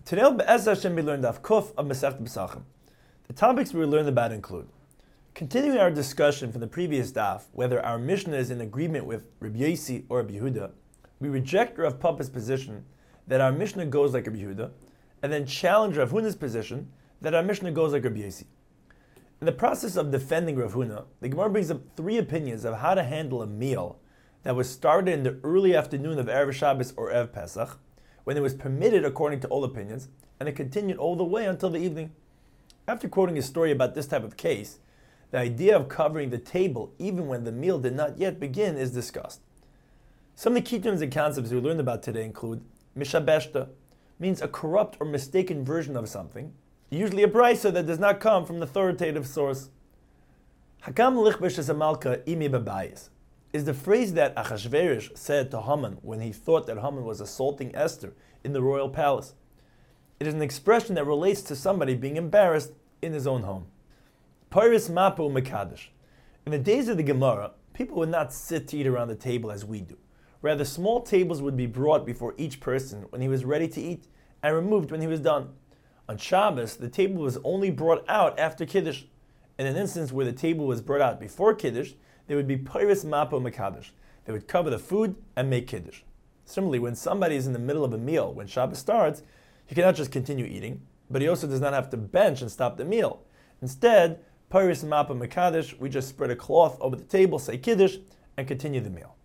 Today, Be'ez Hashem, we learned Daf Kuf of Masechet Pesachim. The topics we learned about include: continuing our discussion from the previous daf, whether our Mishnah is in agreement with Rabbi Yossi or Rabbi Yehuda, we reject Rav Papa's position that our Mishnah goes like Rabbi Yehuda, and then challenge Rav Huna's position that our Mishnah goes like Rabbi Yossi. In the process of defending Rav Huna, the Gemara brings up three opinions of how to handle a meal that was started in the early afternoon of Erev Shabbos or Erev Pesach, when it was permitted according to all opinions, and it continued all the way until the evening. After quoting a story about this type of case, the idea of covering the table even when the meal did not yet begin is discussed. Some of the key terms and concepts we learned about today include mishabeshta, means a corrupt or mistaken version of something, usually a brisa that does not come from the authoritative source. Hakam lichbesh es malka imi bebayis is the phrase that Achashverosh said to Haman when he thought that Haman was assaulting Esther in the royal palace. It is an expression that relates to somebody being embarrassed in his own home. Peiris mapu mekadosh. In the days of the Gemara, people would not sit to eat around the table as we do. Rather, small tables would be brought before each person when he was ready to eat and removed when he was done. On Shabbos, the table was only brought out after Kiddush. In an instance where the table was brought out before Kiddush, there would be Peiris Mapo Mekadosh. They would cover the food and make Kiddush. Similarly, when somebody is in the middle of a meal, when Shabbos starts, he cannot just continue eating, but he also does not have to bench and stop the meal. Instead, Peiris Mapo Mekadosh, we just spread a cloth over the table, say Kiddush, and continue the meal.